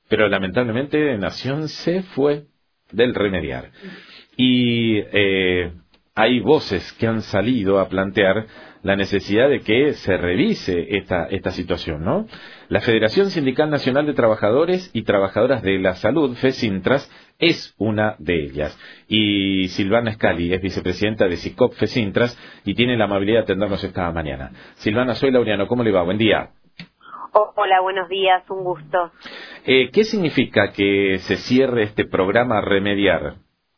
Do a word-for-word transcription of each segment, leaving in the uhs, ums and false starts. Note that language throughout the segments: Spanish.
pero lamentablemente Nación se fue del remediar. Y eh, hay voces que han salido a plantear la necesidad de que se revise esta, esta situación, ¿no? La Federación Sindical Nacional de Trabajadores y Trabajadoras de la Salud, FESINTRAS, es una de ellas. Y Silvana Scali es vicepresidenta de SICOP FESINTRAS y tiene la amabilidad de atendernos esta mañana. Silvana, soy Laureano, ¿cómo le va? Buen día. Oh, hola, buenos días, un gusto. Eh, ¿Qué significa que se cierre este programa Remediar?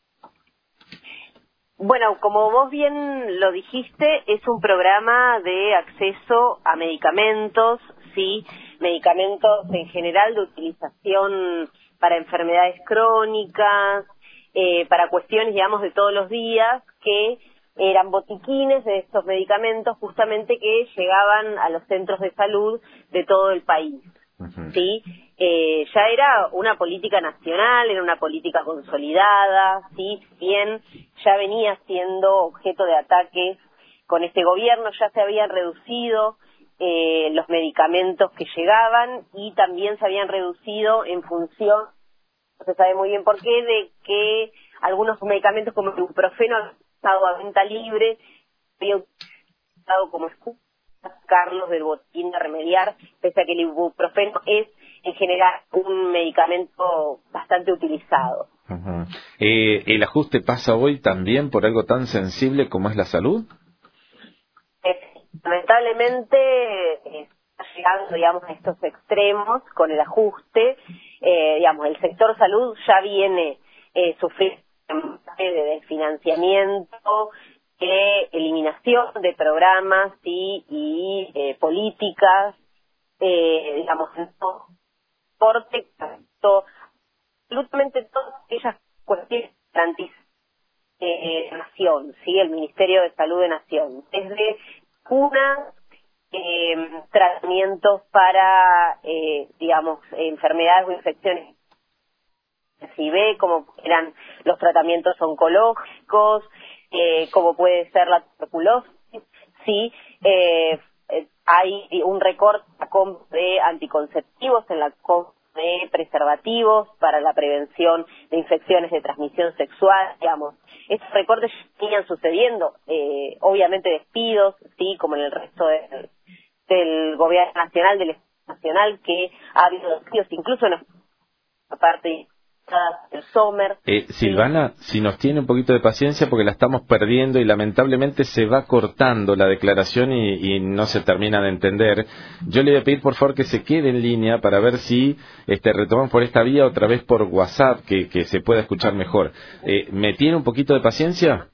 Bueno, como vos bien lo dijiste, es un programa de acceso a medicamentos, sí, medicamentos en general de utilización para enfermedades crónicas, eh, para cuestiones, digamos, de todos los días, que eran botiquines de estos medicamentos justamente que llegaban a los centros de salud de todo el país. Uh-huh. ¿Sí? Eh, ya era una política nacional, era una política consolidada, ¿sí? Bien, ya venía siendo objeto de ataques con este gobierno, ya se habían reducido eh, los medicamentos que llegaban y también se habían reducido en función, no se sabe muy bien por qué, de que algunos medicamentos como el ibuprofeno han estado a venta libre, habían estado como excusa Carlos del botín de Remediar, pese a que el ibuprofeno es en general un medicamento bastante utilizado. Uh-huh. eh, ¿El ajuste pasa hoy también por algo tan sensible como es la salud? Eh, lamentablemente eh, está llegando, digamos, a estos extremos con el ajuste. Eh, digamos, el sector salud ya viene eh, sufriendo de desfinanciamiento, de eliminación de programas ¿sí? y eh, políticas, eh, digamos, en todo corte, absolutamente todas aquellas cuestiones garantizan eh, Nación, ¿sí? El Ministerio de Salud de Nación, desde unas eh, tratamientos para, eh, digamos, enfermedades o infecciones, si ve como eran los tratamientos oncológicos, eh, como puede ser la tuberculosis, sí, eh, eh, hay un recorte de anticonceptivos en la compra de preservativos para la prevención de infecciones de transmisión sexual, digamos. Estos recortes siguen sucediendo, eh, obviamente despidos, sí, como en el resto de, del gobierno nacional, del Estado nacional, que ha habido despidos incluso en la parte el Sommer. Eh, Silvana, sí. Si nos tiene un poquito de paciencia porque la estamos perdiendo y lamentablemente se va cortando la declaración y, y no se termina de entender. Yo le voy a pedir por favor que se quede en línea para ver si este, retomamos por esta vía otra vez por WhatsApp, que, que se pueda escuchar mejor. Eh, ¿Me tiene un poquito de paciencia?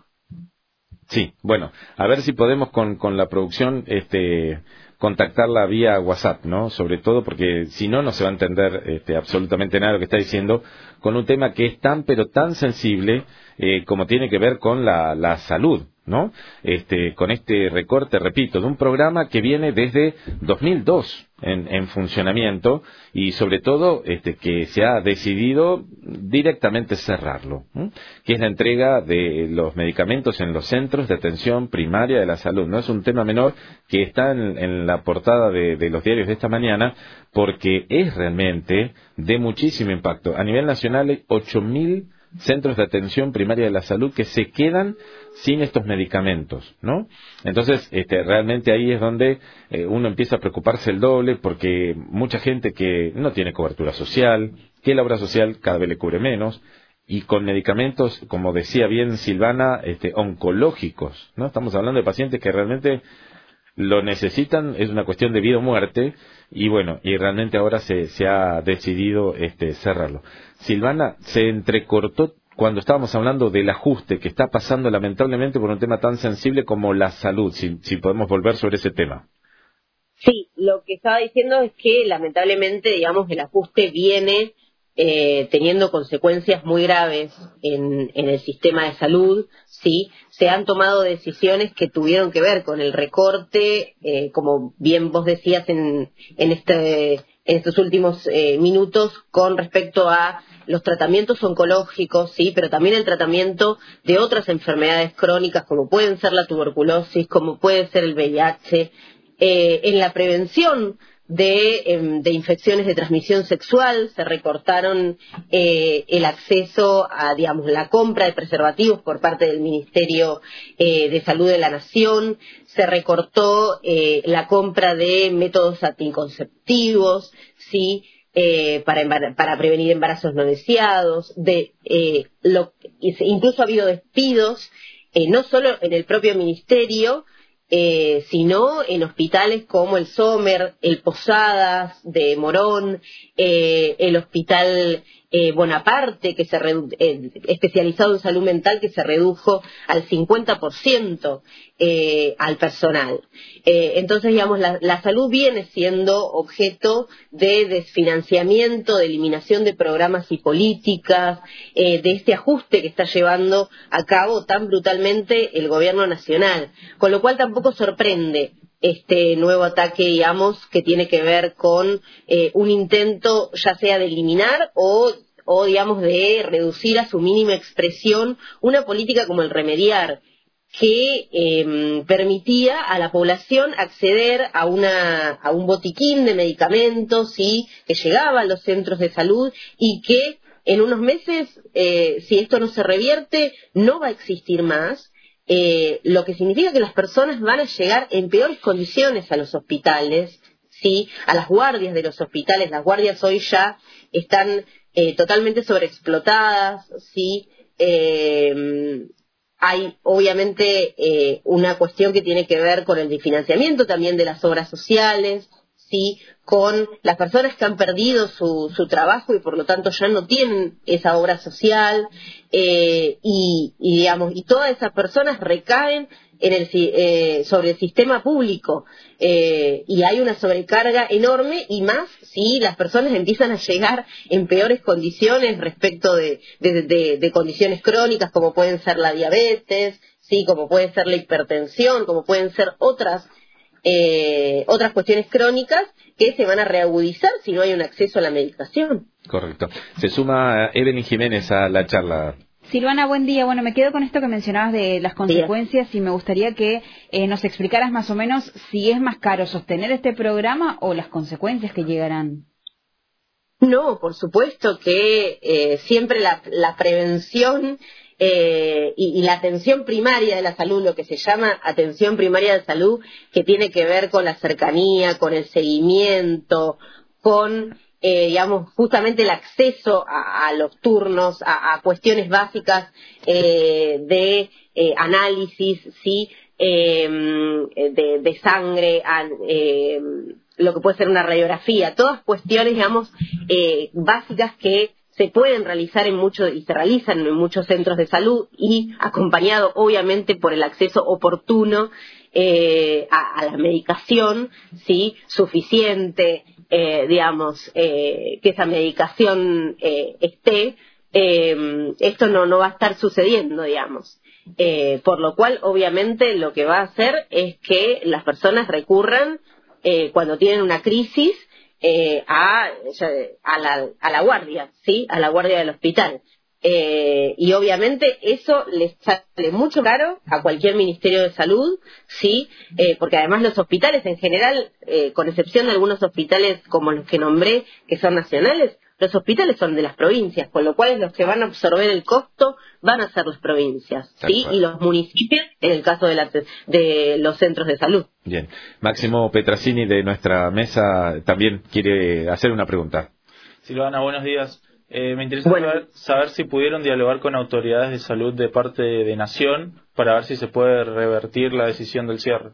Sí, bueno, a ver si podemos con, con la producción este, contactarla vía WhatsApp, ¿no? Sobre todo porque si no, no se va a entender este, absolutamente nada de lo que está diciendo, con un tema que es tan pero tan sensible eh, como tiene que ver con la, la salud, ¿no? Este, con este recorte, repito, de un programa que viene desde dos mil dos en, en funcionamiento y sobre todo este, que se ha decidido directamente cerrarlo, ¿eh? Que es la entrega de los medicamentos en los centros de atención primaria de la salud. No es un tema menor que está en, en la portada de, de los diarios de esta mañana porque es realmente de muchísimo impacto. A nivel nacional hay ocho mil centros de atención primaria de la salud que se quedan sin estos medicamentos, ¿no? Entonces, este, realmente ahí es donde eh, uno empieza a preocuparse el doble porque mucha gente que no tiene cobertura social, que la obra social cada vez le cubre menos, y con medicamentos, como decía bien Silvana, este, oncológicos, ¿no? Estamos hablando de pacientes que realmente lo necesitan, es una cuestión de vida o muerte, y bueno, y realmente ahora se, se ha decidido este, cerrarlo. Silvana, se entrecortó cuando estábamos hablando del ajuste que está pasando lamentablemente por un tema tan sensible como la salud, si, si podemos volver sobre ese tema. Sí, lo que estaba diciendo es que lamentablemente, digamos, el ajuste viene eh, teniendo consecuencias muy graves en, en el sistema de salud, sí, se han tomado decisiones que tuvieron que ver con el recorte, eh, como bien vos decías en, en, este, en estos últimos eh, minutos, con respecto a los tratamientos oncológicos, sí, pero también el tratamiento de otras enfermedades crónicas, como pueden ser la tuberculosis, como puede ser el V I H, eh, en la prevención de, eh, de infecciones de transmisión sexual, se recortaron eh, el acceso a, digamos, la compra de preservativos por parte del Ministerio eh, de Salud de la Nación, se recortó eh, la compra de métodos anticonceptivos, ¿sí? Eh, para, para prevenir embarazos no deseados, de, eh, lo, incluso ha habido despidos, eh, no solo en el propio ministerio, eh, sino en hospitales como el Sommer, el Posadas de Morón, eh, el Hospital eh, Bonaparte, que se redu- eh, especializado en salud mental, que se redujo al cincuenta por ciento eh, al personal. Eh, entonces, digamos, la, la salud viene siendo objeto de desfinanciamiento, de eliminación de programas y políticas, eh, de este ajuste que está llevando a cabo tan brutalmente el gobierno nacional, con lo cual tampoco sorprende este nuevo ataque, digamos, que tiene que ver con eh, un intento ya sea de eliminar o, o, digamos, de reducir a su mínima expresión una política como el remediar, que eh, permitía a la población acceder a, una, a un botiquín de medicamentos, ¿sí?, que llegaba a los centros de salud y que en unos meses, eh, si esto no se revierte, no va a existir más. Eh, lo que significa que las personas van a llegar en peores condiciones a los hospitales, ¿sí?, a las guardias de los hospitales. Las guardias hoy ya están eh, totalmente sobreexplotadas, ¿sí? Eh, hay obviamente eh, una cuestión que tiene que ver con el desfinanciamiento también de las obras sociales, ¿sí?, con las personas que han perdido su, su trabajo y por lo tanto ya no tienen esa obra social, eh, y, y digamos, y todas esas personas recaen en el, eh, sobre el sistema público, eh, y hay una sobrecarga enorme, y más si las personas empiezan a llegar en peores condiciones respecto de, de, de, de condiciones crónicas como pueden ser la diabetes, sí, como puede ser la hipertensión, como pueden ser otras Eh, otras cuestiones crónicas que se van a reagudizar si no hay un acceso a la medicación. Correcto. Se suma Evelyn Jiménez a la charla. Silvana, buen día. Bueno, me quedo con esto que mencionabas de las consecuencias y me gustaría que eh, nos explicaras más o menos si es más caro sostener este programa o las consecuencias que llegarán. No, por supuesto que eh, siempre la, la prevención Eh, y, y la atención primaria de la salud, lo que se llama atención primaria de salud, que tiene que ver con la cercanía, con el seguimiento, con, eh, digamos, justamente el acceso a, a los turnos, a, a cuestiones básicas eh, de eh, análisis, ¿sí?, eh, de, de sangre, a, eh, lo que puede ser una radiografía, todas cuestiones, digamos, eh, básicas que se pueden realizar en muchos y se realizan en muchos centros de salud y acompañado obviamente por el acceso oportuno eh, a, a la medicación, sí, suficiente, eh, digamos, eh, que esa medicación eh, esté. Eh, esto no no va a estar sucediendo, digamos, eh, por lo cual obviamente lo que va a hacer es que las personas recurran eh, cuando tienen una crisis Eh, a, a, la, a la guardia, ¿sí?, a la guardia del hospital. Eh, y obviamente eso les sale mucho caro a cualquier ministerio de salud, ¿sí?, eh, porque además los hospitales en general, eh, con excepción de algunos hospitales como los que nombré, que son nacionales, los hospitales son de las provincias, con lo cual los que van a absorber el costo van a ser las provincias, ¿sí?, y los municipios en el caso de, la, de los centros de salud. Bien. Máximo Petrasini de nuestra mesa también quiere hacer una pregunta. Silvana, buenos días. Eh, me interesa bueno. saber, saber si pudieron dialogar con autoridades de salud de parte de, de Nación para ver si se puede revertir la decisión del cierre.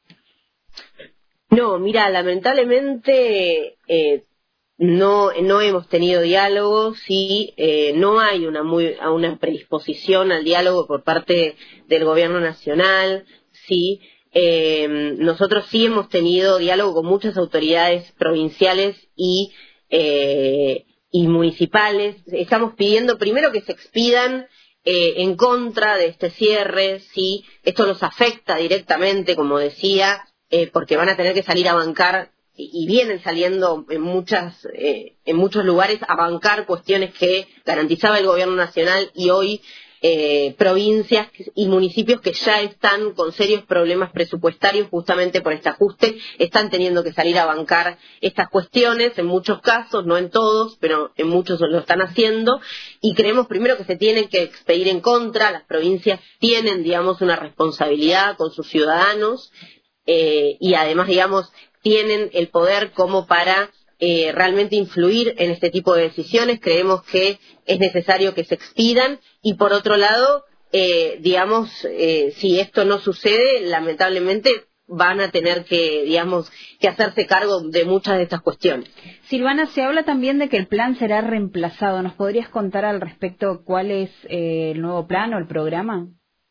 No, mira, lamentablemente eh, no no hemos tenido diálogo, sí, eh, no hay una muy una predisposición al diálogo por parte del gobierno nacional, sí. Eh, nosotros sí hemos tenido diálogo con muchas autoridades provinciales y eh, y municipales. Estamos pidiendo primero que se expidan eh, en contra de este cierre, sí. Esto nos afecta directamente, como decía, eh, porque van a tener que salir a bancar y, y vienen saliendo en muchas eh, en muchos lugares a bancar cuestiones que garantizaba el gobierno nacional y hoy eh, provincias y municipios que ya están con serios problemas presupuestarios justamente por este ajuste, están teniendo que salir a bancar estas cuestiones, en muchos casos, no en todos, pero en muchos lo están haciendo, y creemos primero que se tienen que expedir en contra, las provincias tienen, digamos, una responsabilidad con sus ciudadanos, eh, y además, digamos, tienen el poder como para eh, realmente influir en este tipo de decisiones. Creemos que es necesario que se expidan, y por otro lado, eh, digamos, eh, si esto no sucede, lamentablemente van a tener que, digamos, que hacerse cargo de muchas de estas cuestiones. Silvana, se habla también de que el plan será reemplazado. ¿Nos podrías contar al respecto cuál es eh, el nuevo plan o el programa?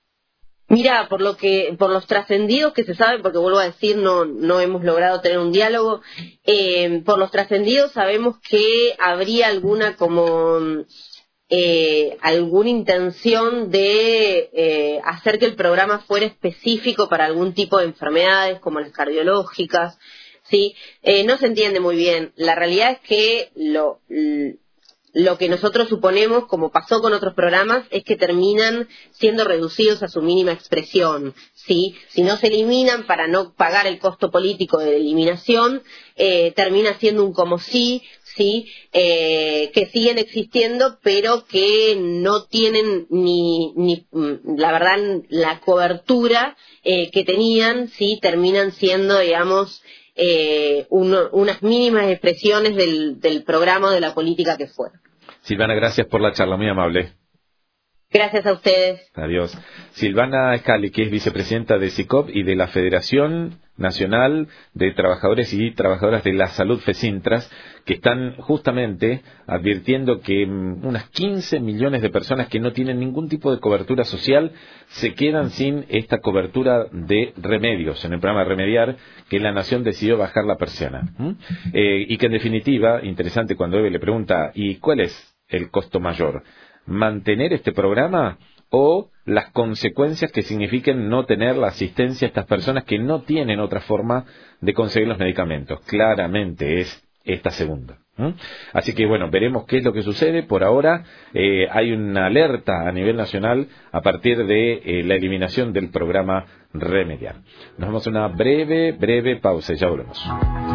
Mira, por lo que, por los trascendidos que se saben, porque vuelvo a decir, no, no hemos logrado tener un diálogo, eh, por los trascendidos sabemos que habría alguna como eh, alguna intención de eh, hacer que el programa fuera específico para algún tipo de enfermedades, como las cardiológicas, ¿sí? Eh, no se entiende muy bien. La realidad es que lo Lo que nosotros suponemos, como pasó con otros programas, es que terminan siendo reducidos a su mínima expresión, ¿sí? Si no se eliminan para no pagar el costo político de eliminación, eh, termina siendo un como sí, ¿sí? Eh, que siguen existiendo, pero que no tienen ni, ni la verdad, la cobertura eh, que tenían, ¿sí? Terminan siendo, digamos, Eh, uno, unas mínimas expresiones del, del programa o de la política que fuera. Silvana, gracias por la charla, muy amable. Gracias a ustedes. Adiós. Silvana Scali, que es vicepresidenta de SICOP y de la Federación Nacional de Trabajadores y Trabajadoras de la Salud, FESINTRAS, que están justamente advirtiendo que um, unas quince millones de personas que no tienen ningún tipo de cobertura social se quedan sin esta cobertura de remedios en el programa Remediar, que la Nación decidió bajar la persiana. ¿Mm? Eh, y que en definitiva, interesante cuando Eve le pregunta, ¿y cuál es el costo mayor? ¿Mantener este programa o las consecuencias que signifiquen no tener la asistencia a estas personas que no tienen otra forma de conseguir los medicamentos? Claramente es esta segunda. ¿Mm? Así que bueno, veremos qué es lo que sucede. Por ahora eh, hay una alerta a nivel nacional a partir de eh, la eliminación del programa Remediar. Nos vamos a una breve, breve pausa y ya volvemos.